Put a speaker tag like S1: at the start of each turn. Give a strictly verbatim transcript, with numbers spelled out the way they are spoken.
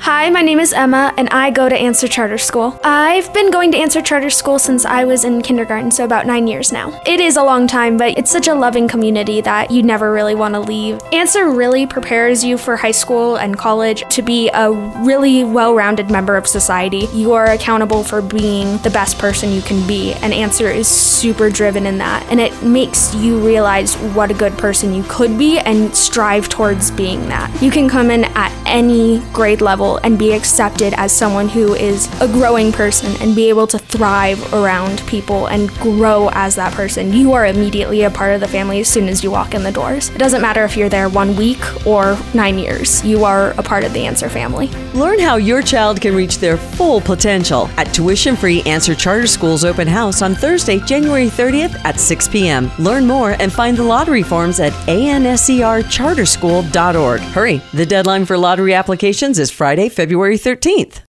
S1: Hi, my name is Emma, and I go to Answer Charter School. I've been going to Answer Charter School since I was in kindergarten, so about nine years now. It is a long time, but it's such a loving community that you never really want to leave. Answer really prepares you for high school and college to be a really well-rounded member of society. You are accountable for being the best person you can be, and Answer is super driven in that, and it makes you realize what a good person you could be and strive towards being that. You can come in at any grade level and be accepted as someone who is a growing person and be able to thrive around people and grow as that person. You are immediately a part of the family as soon as you walk in the doors. It doesn't matter if you're there one week or nine years. You are a part of the Answer family.
S2: Learn how your child can reach their full potential at tuition-free Answer Charter School's open house on Thursday, January thirtieth at six p.m. Learn more and find the lottery forms at a n s e r charter school dot org. Hurry, the deadline for lottery applications is Friday, February thirteenth.